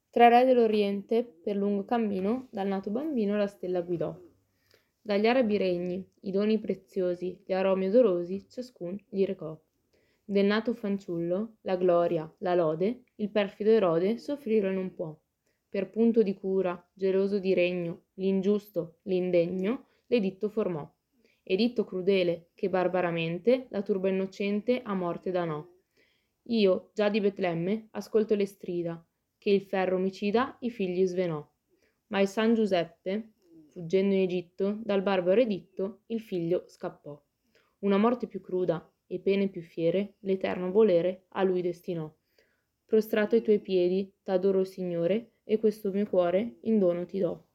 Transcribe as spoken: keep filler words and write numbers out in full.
Tre re dell'Oriente, per lungo cammino, dal nato bambino la stella guidò. Dagli arabi regni, i doni preziosi, gli aromi odorosi, ciascun gli recò. Del nato fanciullo, la gloria, la lode, il perfido Erode soffrire non può. Per punto di cura, geloso di regno, l'ingiusto, l'indegno, l'editto formò. Editto crudele, che barbaramente la turba innocente a morte danò. Io, già di Betlemme, ascolto le strida, che il ferro omicida i figli svenò. Ma il San Giuseppe, fuggendo in Egitto, dal barbaro editto, il figlio scappò. Una morte più cruda e pene più fiere, l'eterno volere a lui destinò. Prostrato ai tuoi piedi, t'adoro, Signore, e questo mio cuore in dono ti do.